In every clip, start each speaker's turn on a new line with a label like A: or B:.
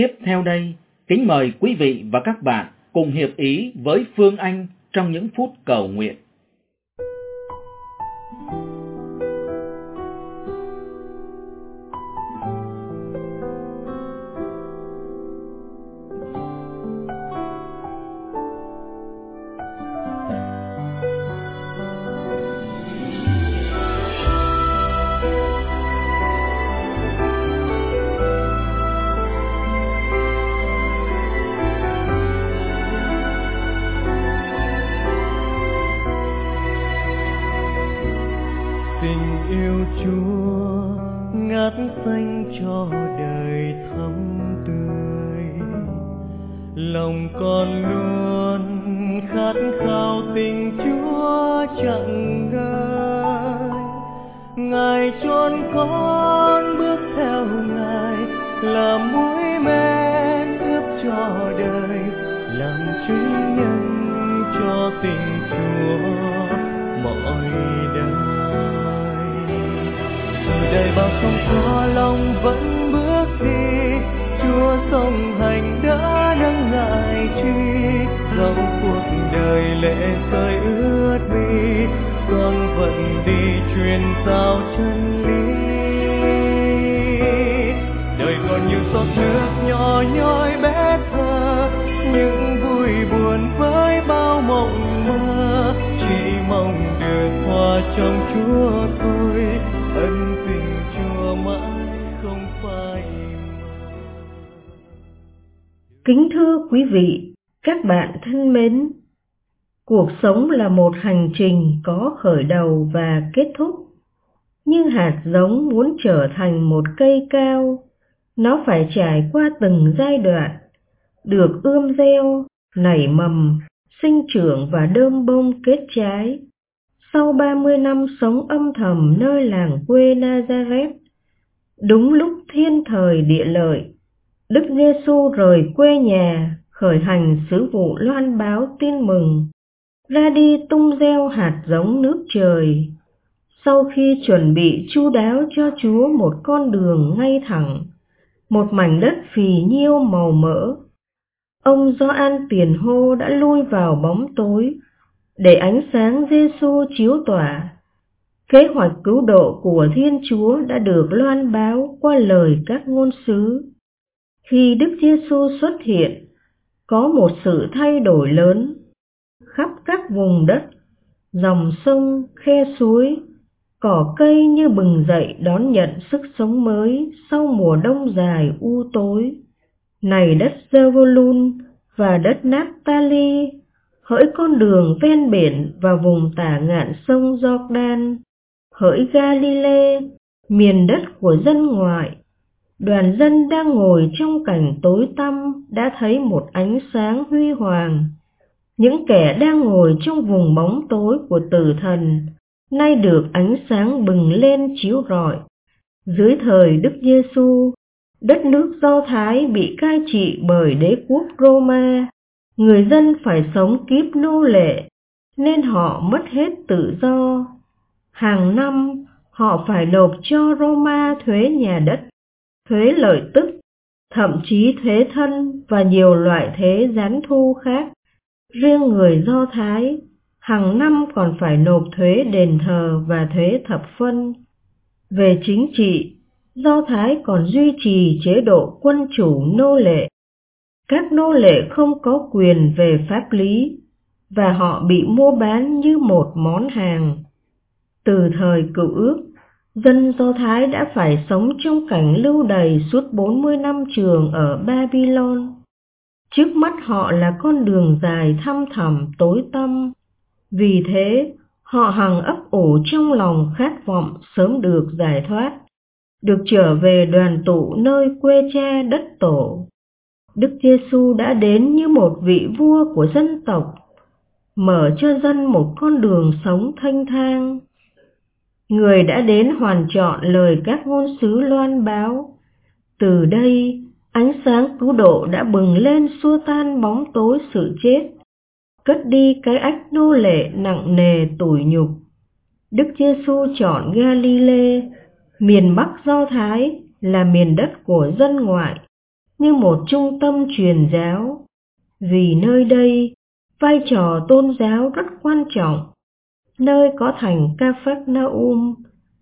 A: Tiếp theo đây, kính mời quý vị và các bạn cùng hiệp ý với Phương Anh trong những phút cầu nguyện.
B: Tình yêu Chúa ngát xanh cho đời thắm tươi, lòng con luôn khát khao tình Chúa chẳng ngơi. Ngài chọn con bước theo Ngài, là muối men ướp cho đời, làm chứng nhân cho tình Chúa mọi đời. Đời bao sóng gió lòng vẫn bước đi, Chúa song hành đã nâng Ngài truy. Dòng cuộc đời lệ rơi ướt mi, con vẫn đi truyền giao chân lý. Đời còn nhiều giọt nước nhỏ nhoi bé thơ, những vui buồn với bao mộng mơ. Chỉ mong được hòa trong Chúa thôi, ân tình Chúa mãi không phai mờ.
C: Kính thưa quý vị, các bạn thân mến, cuộc sống là một hành trình có khởi đầu và kết thúc. Nhưng hạt giống muốn trở thành một cây cao, nó phải trải qua từng giai đoạn, được ươm gieo, nảy mầm, sinh trưởng và đơm bông kết trái. Sau 30 năm sống âm thầm nơi làng quê Nazareth, đúng lúc thiên thời địa lợi, Đức Giêsu rời quê nhà, khởi hành sứ vụ loan báo tin mừng, ra đi tung gieo hạt giống nước trời. Sau khi chuẩn bị chu đáo cho Chúa một con đường ngay thẳng, một mảnh đất phì nhiêu màu mỡ, ông Gioan Tiền Hô đã lui vào bóng tối để ánh sáng Giêsu chiếu tỏa. Kế hoạch cứu độ của Thiên Chúa đã được loan báo qua lời các ngôn sứ. Khi Đức Giêsu xuất hiện, có một sự thay đổi lớn. Khắp các vùng đất, dòng sông, khe suối, cỏ cây như bừng dậy đón nhận sức sống mới sau mùa đông dài u tối. Này đất Zebulun và đất Naphtali, hỡi con đường ven biển và vùng tả ngạn sông Jordan, hỡi Galilee, miền đất của dân ngoại, đoàn dân đang ngồi trong cảnh tối tăm đã thấy một ánh sáng huy hoàng. Những kẻ đang ngồi trong vùng bóng tối của tử thần nay được ánh sáng bừng lên chiếu rọi. Dưới thời Đức Giêsu, đất nước Do Thái bị cai trị bởi đế quốc Roma. Người dân phải sống kiếp nô lệ nên họ mất hết tự do. Hàng năm họ phải nộp cho Roma thuế nhà đất, thuế lợi tức, thậm chí thuế thân và nhiều loại thuế gián thu khác. Riêng người Do Thái hàng năm còn phải nộp thuế đền thờ và thuế thập phân. Về chính trị, Do Thái còn duy trì chế độ quân chủ nô lệ. Các nô lệ không có quyền về pháp lý và họ bị mua bán như một món hàng. Từ thời Cựu Ước, dân Do Thái đã phải sống trong cảnh lưu đày suốt 40 năm trường ở Babylon. Trước mắt họ là con đường dài thăm thẳm tối tăm. Vì thế, họ hằng ấp ủ trong lòng khát vọng sớm được giải thoát, được trở về đoàn tụ nơi quê cha đất tổ. Đức Giêsu đã đến như một vị vua của dân tộc, mở cho dân một con đường sống thanh thang. Người đã đến hoàn trọn lời các ngôn sứ loan báo. Từ đây, ánh sáng cứu độ đã bừng lên xua tan bóng tối sự chết, cất đi cái ách nô lệ nặng nề tủi nhục. Đức Giêsu chọn Galilee, miền Bắc Do Thái, là miền đất của dân ngoại, như một trung tâm truyền giáo, vì nơi đây vai trò tôn giáo rất quan trọng, nơi có thành Ca-phác-na-um.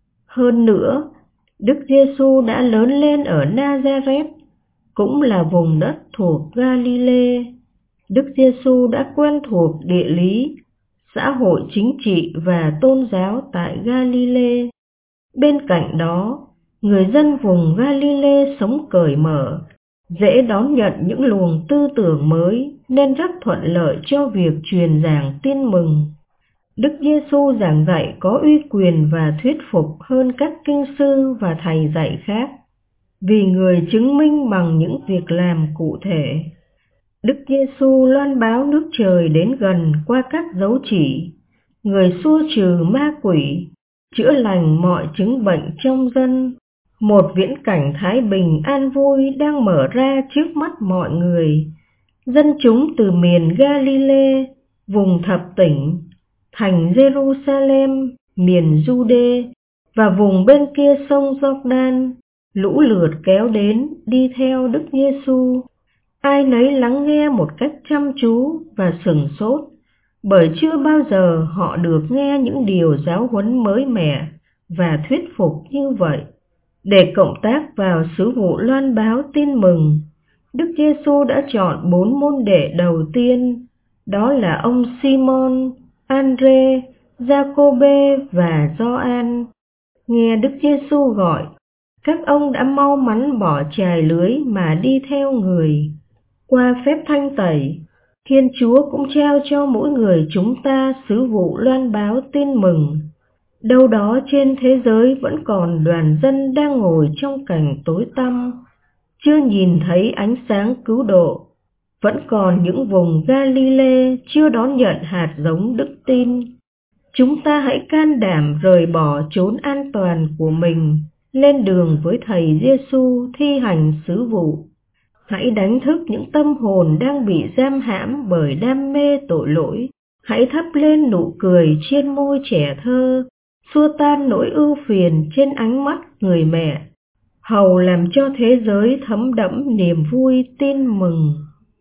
C: Hơn nữa, Đức Giêsu đã lớn lên ở Na-za-rét, cũng là vùng đất thuộc Ga-li-lê. Đức Giêsu đã quen thuộc địa lý, xã hội chính trị và tôn giáo tại Ga-li-lê. Bên cạnh đó, người dân vùng Ga-li-lê sống cởi mở, dễ đón nhận những luồng tư tưởng mới nên rất thuận lợi cho việc truyền giảng tin mừng. Đức Giêsu giảng dạy có uy quyền và thuyết phục hơn các kinh sư và thầy dạy khác, vì người chứng minh bằng những việc làm cụ thể. Đức Giêsu loan báo nước trời đến gần qua các dấu chỉ, người xua trừ ma quỷ, chữa lành mọi chứng bệnh trong dân. Một viễn cảnh thái bình an vui đang mở ra trước mắt mọi người. Dân chúng từ miền Ga-li-lê, vùng thập tỉnh, thành Jerusalem, miền Giu-đê và vùng bên kia sông Giô-đan lũ lượt kéo đến đi theo Đức Giêsu. Ai nấy lắng nghe một cách chăm chú và sửng sốt, bởi chưa bao giờ họ được nghe những điều giáo huấn mới mẻ và thuyết phục như vậy. Để cộng tác vào sứ vụ loan báo tin mừng, Đức Giêsu đã chọn 4 môn đệ đầu tiên, đó là ông Simon, Andre, Giacôbê và Gioan. Nghe Đức Giêsu gọi, các ông đã mau mắn bỏ chài lưới mà đi theo người. Qua phép thanh tẩy, Thiên Chúa cũng trao cho mỗi người chúng ta sứ vụ loan báo tin mừng. Đâu đó trên thế giới vẫn còn đoàn dân đang ngồi trong cảnh tối tăm, chưa nhìn thấy ánh sáng cứu độ. Vẫn còn những vùng Ga-li-lê chưa đón nhận hạt giống đức tin. Chúng ta hãy can đảm rời bỏ chốn an toàn của mình, lên đường với Thầy Giêsu thi hành sứ vụ. Hãy đánh thức những tâm hồn đang bị giam hãm bởi đam mê tội lỗi. Hãy thắp lên nụ cười trên môi trẻ thơ, xua tan nỗi ưu phiền trên ánh mắt người mẹ, hầu làm cho thế giới thấm đẫm niềm vui tin mừng.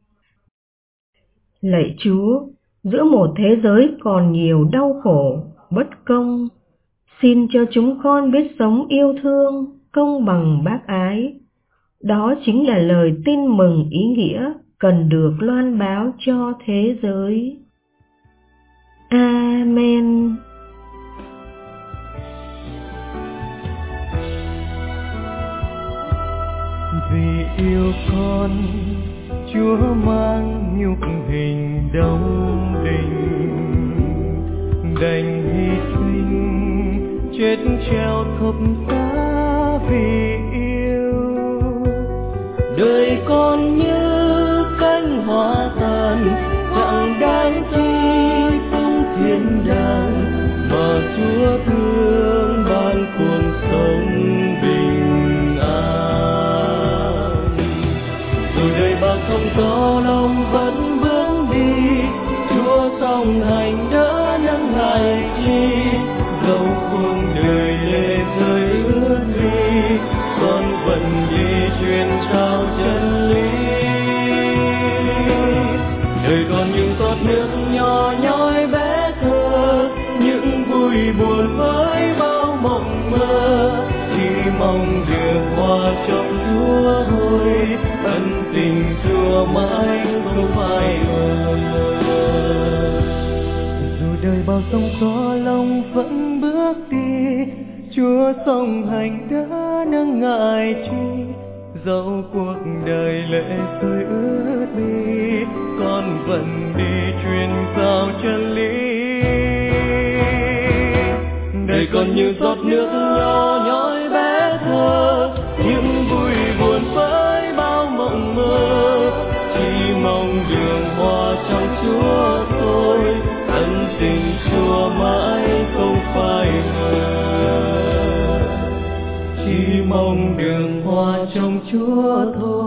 C: Lạy Chúa, giữa một thế giới còn nhiều đau khổ, bất công, xin cho chúng con biết sống yêu thương, công bằng bác ái. Đó chính là lời tin mừng ý nghĩa cần được loan báo cho thế giới. Amen.
B: Vì yêu con, Chúa mang nhục hình đóng đinh, đành hy sinh chết treo thập giá vì yêu. Đời con như cánh hoa tàn, chẳng đáng chi phung thiên đàng, mà Chúa thương ban cuộc sống bình an. Dù đời bao sóng gió lòng vẫn bước đi, Chúa song hành đỡ nâng ngại chi. Dẫu cuộc đời lệ rơi ướt đi, con vẫn đi truyền trao chân lý. Đời còn những giọt nước nhỏ nhói bé thơ, những vui buồn với bao mộng mơ. Chỉ mong được hòa trong Chúa thôi, ân tình Chúa mãi không phai mờ. Dù đời bao sóng gió lòng vẫn bước đi, Chúa song hành đã nâng ngại chi. Dẫu cuộc đời lệ rơi ướt đi, con vẫn đi truyền giao chân lý. Đời còn như giọt nước nhỏ nhói bé thơ, những vui buồn với bao mộng mơ. Chỉ mong đường hoa trong Chúa thôi, ân tình Chúa mãi không phai mờ. Chỉ mong đường hoa trong Chúa thôi.